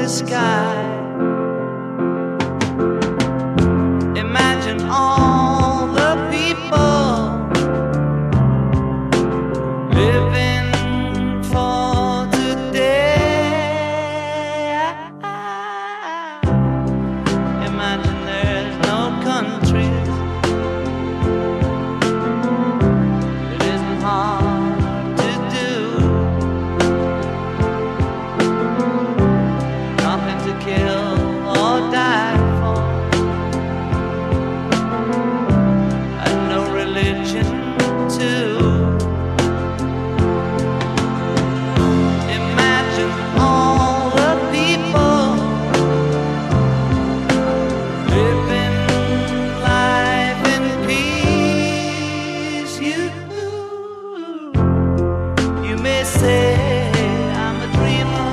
starry sky. Imagine all the people living for today. Imagine there's no countries. It isn't hard to do. Nothing to kill or die for, and no religion too. Imagine all the people living life in peace. You may say I'm a dreamer,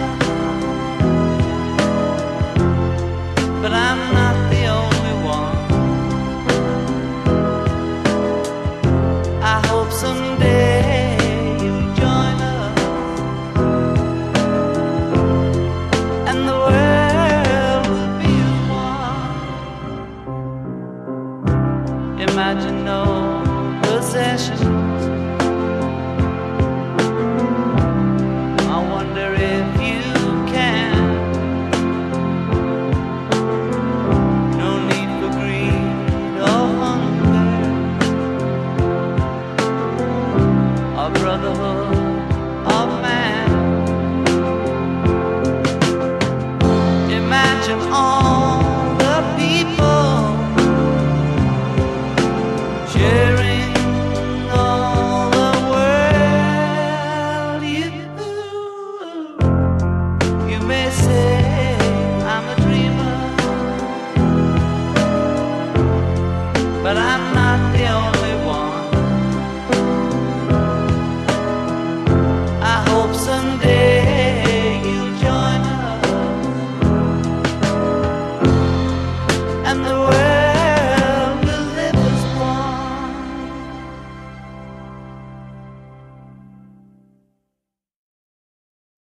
but I'm not the only one. I hope someday you'll join us, and the world will be as one. Imagine no possessions. I wonder if you can. No need for greed or hunger, or brotherhood